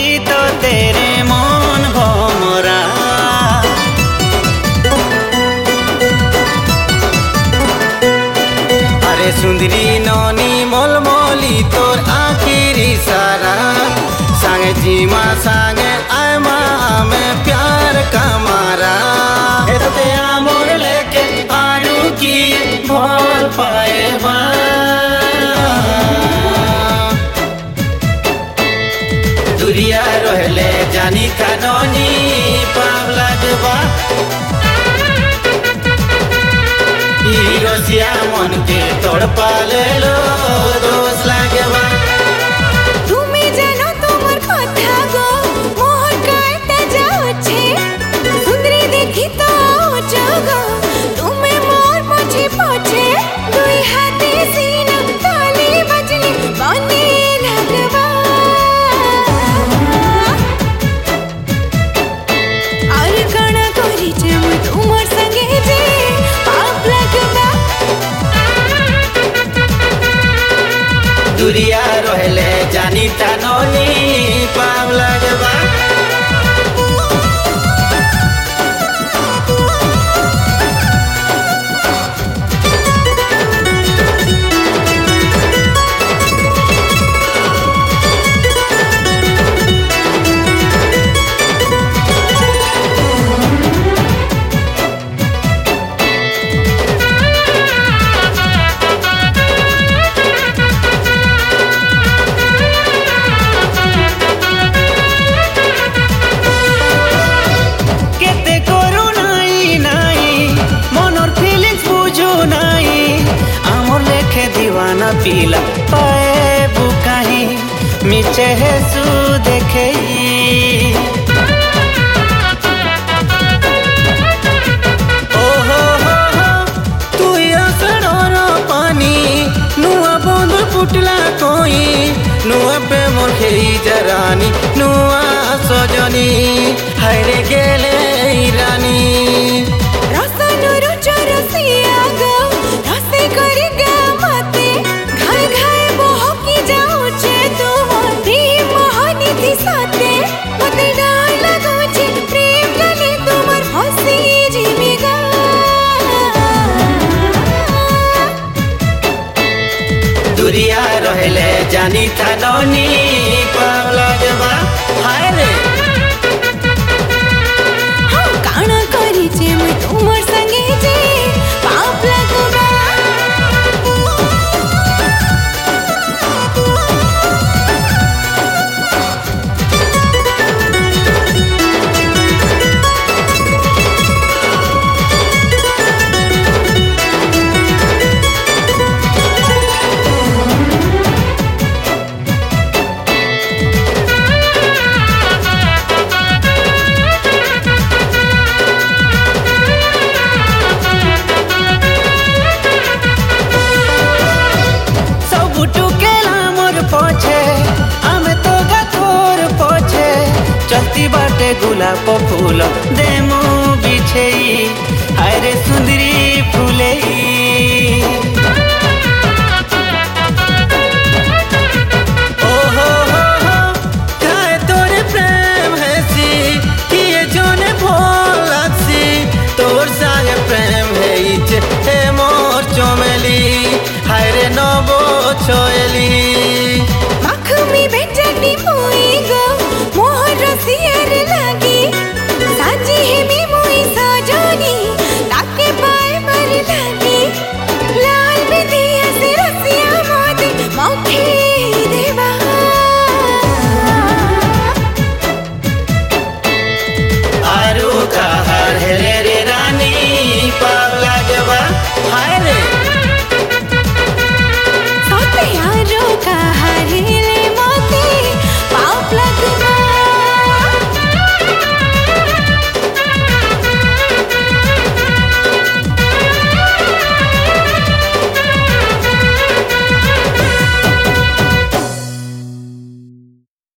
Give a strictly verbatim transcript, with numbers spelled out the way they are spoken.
तो तेरे मन भमरा। अरे सुंदरी ननी मलमली तोर आखिर इशारा, संगे जीमा संगे आयमा में प्यार का मारा। ते आमोर लेके आरू की भोल पाए बा, दुरिया रहले जानी काननी पाव लगबा। रसिया मन के तोड़ पाले लो दोष लगबा। তুমি জানো তোমার কথা গো মোহর কাটে যাচ্ছে, সুন্দরী দেখি তো জগো তুমি মোর পছে পছে। দুই হাতে সিনা তালি বাজলি বনে লাগবা, আর কানা করিছে মুই তোমার সঙ্গে যে পাপ লাগবা। दुरिया रहले जानी ताननी पाव लगबा। पीला पाए बुकाही मिचे है सु देखे। ओहो हो हो तू असर पानी नुआ बंद फुटला कोई, नुआ पे मोर खेई जरानी नुआ सजनी हायरे गेले रानी। दुरिया रहले जानी थाननी पाव लगबा। हाय रे हाँ काना करिছে মুই তোমার সঙ্গে যে পাপ লাগবা। चलती बाटे गुलाब फूल देमो बिछेई, हाय रे सुंदरी